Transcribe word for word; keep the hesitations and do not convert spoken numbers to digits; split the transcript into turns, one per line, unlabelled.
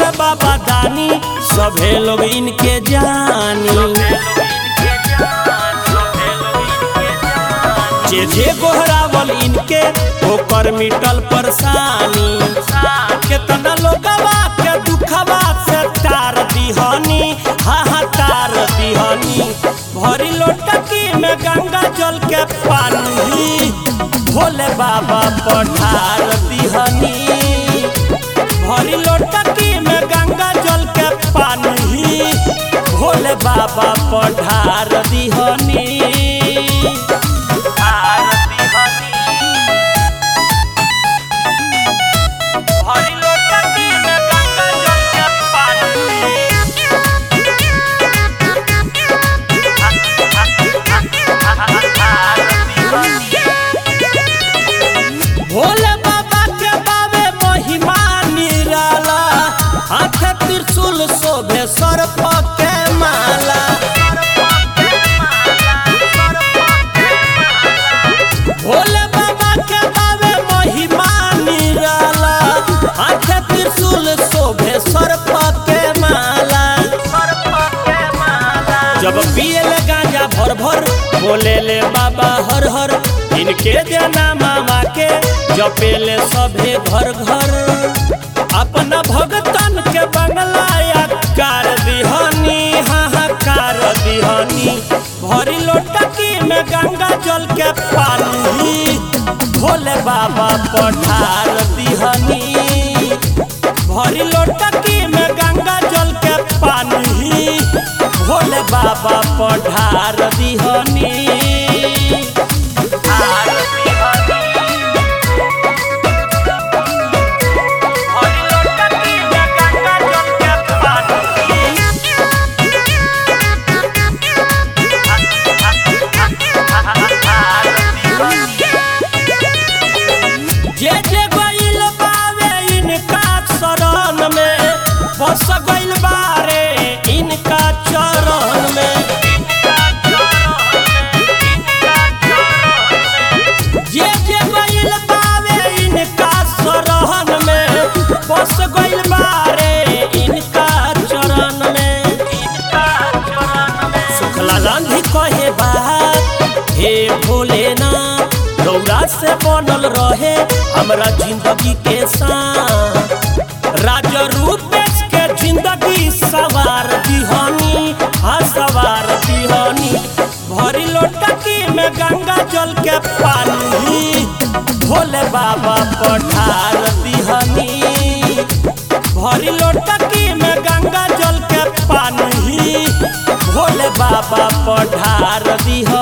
हवे बाबा दानी, सभे लोग इनके जानी। जे जे गोहरावल इनके ओकर मिटल परेशानी। केतना लोगवा के दुखवा से तार दिहनी, हा हा तार दिहनी। भरी लोटकी में गंगा जल के पानी, भोले बाबा पठार दिहनी। भरी लोटकी में गंगा जल के पानी, भोले बाबा पठार दिहनी। भोले बाबा के बाबे महिमा निराला, हाथ त्रिशूल शोभे सर्प के माला। भोले बाबा के बाबे महिमा निराला, हाथ त्रिशूल शोभे सर्प के माला। जब पियले गांजा भर भर, बोले ले बाबा हर हर। इनके जना मामा के जपेले सभे घर घर, अपना भगतन के बंगला कार दिहनी, हाहाकार दिहनी। भरी लोटकी में गंगा जल के पानी, भोले बाबा पठार दिहनी। भरी लोटकी में गंगा जल के पानी, भोले बाबा पठार दिहनी। जे जे गइल बावे इनका शरण में, बस गइल बारे इनका चरण में। जे जे गइल बावे इनका शरण में, बस गइल बारे इनका चरण में। सुखला गांधी कहे बात, हे भोलेनाथ रौरा से बनल रहे हमरा जिंदगी के साथ। राजा रूपेश के जिंदगी सवार दिहनी, हाँ सवार दिहनी। भरी लोटकी में गंगा जल के पानी, भोले बाबा पठार दिहनी। भरी लोटकी में गंगा जल के पानी, भोले बाबा पठार दिहनी।